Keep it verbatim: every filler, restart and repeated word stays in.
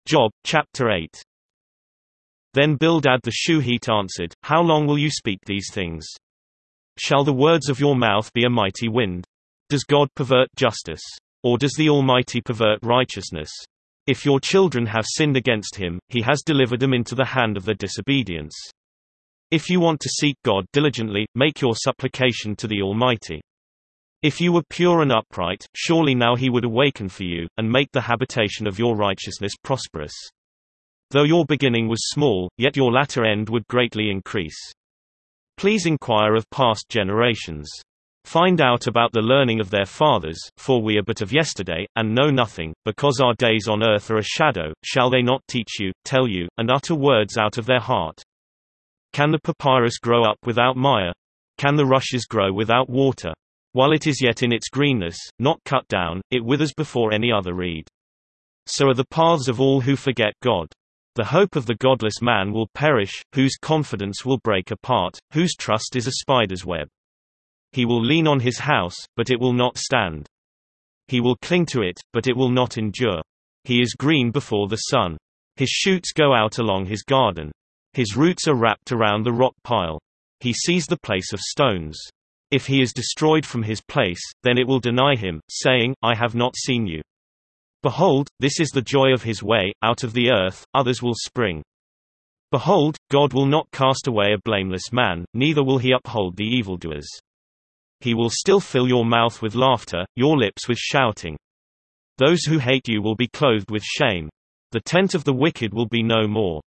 Job, chapter eight. Then Bildad the Shuhite answered, How long will you speak these things? Shall the words of your mouth be a mighty wind? Does God pervert justice? Or does the Almighty pervert righteousness? If your children have sinned against him, he has delivered them into the hand of their disobedience. If you want to seek God diligently, make your supplication to the Almighty. If you were pure and upright, surely now he would awaken for you, and make the habitation of your righteousness prosperous. Though your beginning was small, yet your latter end would greatly increase. Please inquire of past generations. Find out about the learning of their fathers, for we are but of yesterday, and know nothing, because our days on earth are a shadow. Shall they not teach you, tell you, and utter words out of their heart? Can the papyrus grow up without mire? Can the rushes grow without water? While it is yet in its greenness, not cut down, it withers before any other reed. So are the paths of all who forget God. The hope of the godless man will perish, whose confidence will break apart, whose trust is a spider's web. He will lean on his house, but it will not stand. He will cling to it, but it will not endure. He is green before the sun. His shoots go out along his garden. His roots are wrapped around the rock pile. He sees the place of stones. If he is destroyed from his place, then it will deny him, saying, I have not seen you. Behold, this is the joy of his way, out of the earth, others will spring. Behold, God will not cast away a blameless man, neither will he uphold the evildoers. He will still fill your mouth with laughter, your lips with shouting. Those who hate you will be clothed with shame. The tent of the wicked will be no more.